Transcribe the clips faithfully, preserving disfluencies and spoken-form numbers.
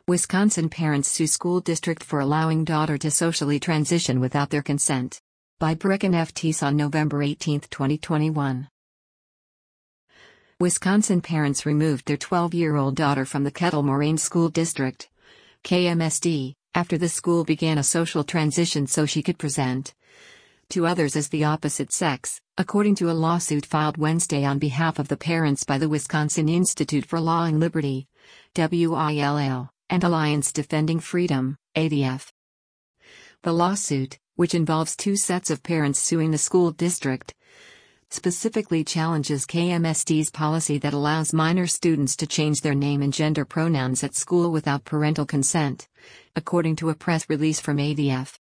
Wisconsin parents sue school district for allowing daughter to socially transition without their consent. By Brecken F. Teese on November eighteenth, twenty twenty-one. Wisconsin parents removed their twelve-year-old daughter from the Kettle Moraine School District, K M S D, after the school began a social transition so she could present to others as the opposite sex, according to a lawsuit filed Wednesday on behalf of the parents by the Wisconsin Institute for Law and Liberty, W I L L, and Alliance Defending Freedom, A D F. The lawsuit, which involves two sets of parents suing the school district, specifically challenges K M S D's policy that allows minor students to change their name and gender pronouns at school without parental consent, according to a press release from A D F.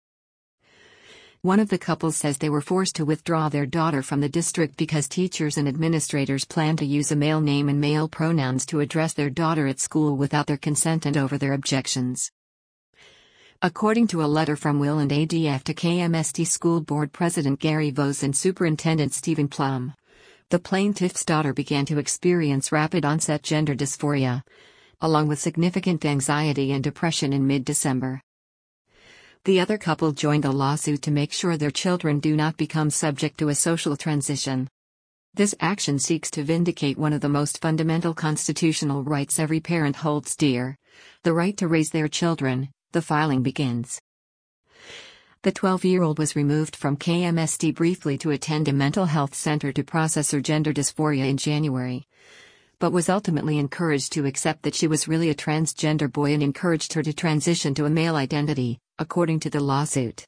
One of the couples says they were forced to withdraw their daughter from the district because teachers and administrators plan to use a male name and male pronouns to address their daughter at school without their consent and over their objections. According to a letter from Will and A D F to K M S D School Board President Gary Vose and Superintendent Stephen Plum, the plaintiff's daughter began to experience rapid-onset gender dysphoria, along with significant anxiety and depression in mid-December. The other couple joined the lawsuit to make sure their children do not become subject to a social transition. This action seeks to vindicate one of the most fundamental constitutional rights every parent holds dear: the right to raise their children. The filing begins. The twelve-year-old was removed from K M S D briefly to attend a mental health center to process her gender dysphoria in January, but was ultimately encouraged to accept that she was really a transgender boy and encouraged her to transition to a male identity, according to the lawsuit.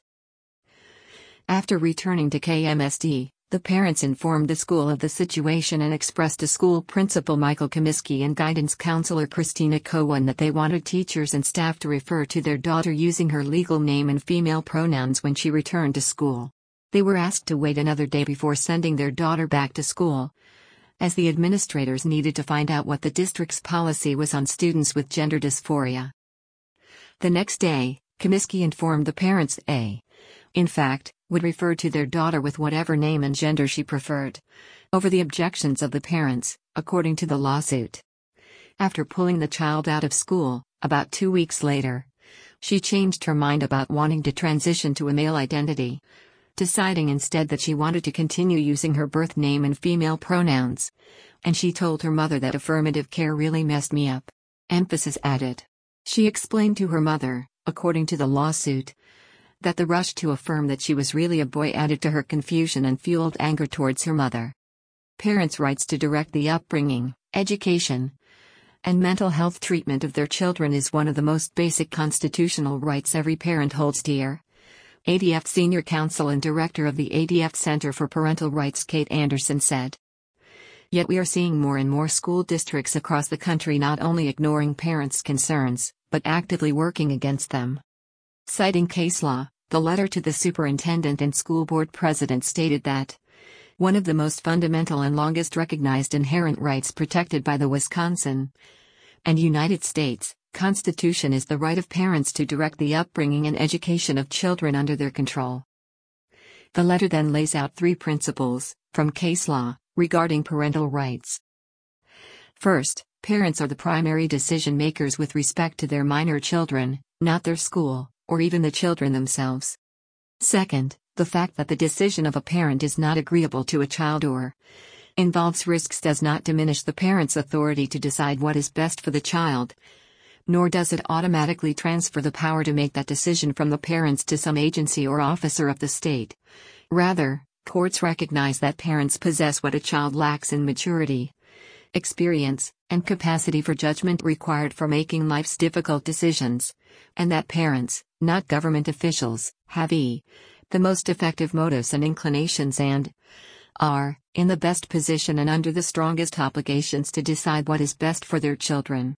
After returning to K M S D, the parents informed the school of the situation and expressed to school principal Michael Comiskey and guidance counselor Christina Cowan that they wanted teachers and staff to refer to their daughter using her legal name and female pronouns when she returned to school. They were asked to wait another day before sending their daughter back to school, as the administrators needed to find out what the district's policy was on students with gender dysphoria. The next day, Comiskey informed the parents they, in fact, would refer to their daughter with whatever name and gender she preferred, over the objections of the parents, according to the lawsuit. After pulling the child out of school, about two weeks later, she changed her mind about wanting to transition to a male identity, deciding instead that she wanted to continue using her birth name and female pronouns, and she told her mother that affirmative care really messed me up. Emphasis added. She explained to her mother, according to the lawsuit, that the rush to affirm that she was really a boy added to her confusion and fueled anger towards her mother. Parents' rights to direct the upbringing, education, and mental health treatment of their children is one of the most basic constitutional rights every parent holds dear. A D F Senior Counsel and Director of the A D F Center for Parental Rights Kate Anderson said. Yet we are seeing more and more school districts across the country not only ignoring parents' concerns, but actively working against them. Citing case law, the letter to the superintendent and school board president stated that one of the most fundamental and longest recognized inherent rights protected by the Wisconsin and United States Constitution is the right of parents to direct the upbringing and education of children under their control. The letter then lays out three principles, from case law, regarding parental rights. First, parents are the primary decision makers with respect to their minor children, not their school, or even the children themselves. Second, the fact that the decision of a parent is not agreeable to a child or involves risks does not diminish the parent's authority to decide what is best for the child, nor does it automatically transfer the power to make that decision from the parents to some agency or officer of the state. Rather, courts recognize that parents possess what a child lacks in maturity, experience, and capacity for judgment required for making life's difficult decisions, and that parents, not government officials, have e. the most effective motives and inclinations and are in the best position and under the strongest obligations to decide what is best for their children.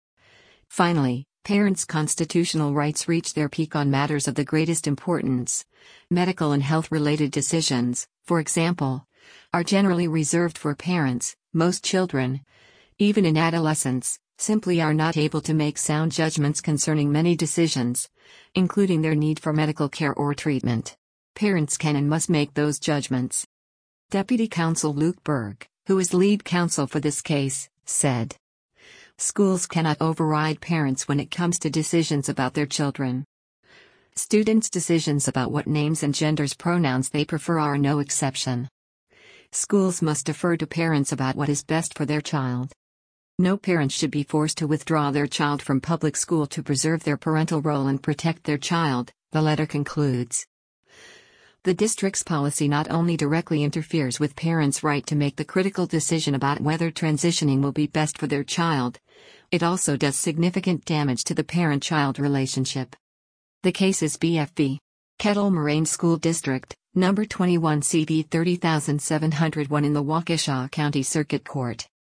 Finally, parents' constitutional rights reach their peak on matters of the greatest importance. Medical and health-related decisions, for example, are generally reserved for parents. Most children, even in adolescence, simply are not able to make sound judgments concerning many decisions, including their need for medical care or treatment. Parents can and must make those judgments. Deputy Counsel Luke Berg, who is lead counsel for this case, said. Schools cannot override parents when it comes to decisions about their children. Students' decisions about what names and genders pronouns they prefer are no exception. Schools must defer to parents about what is best for their child. No parent should be forced to withdraw their child from public school to preserve their parental role and protect their child, the letter concludes. The district's policy not only directly interferes with parents' right to make the critical decision about whether transitioning will be best for their child, it also does significant damage to the parent-child relationship. The case is B F B. Kettle Moraine School District, number twenty-one C V three seven zero one in the Waukesha County Circuit Court.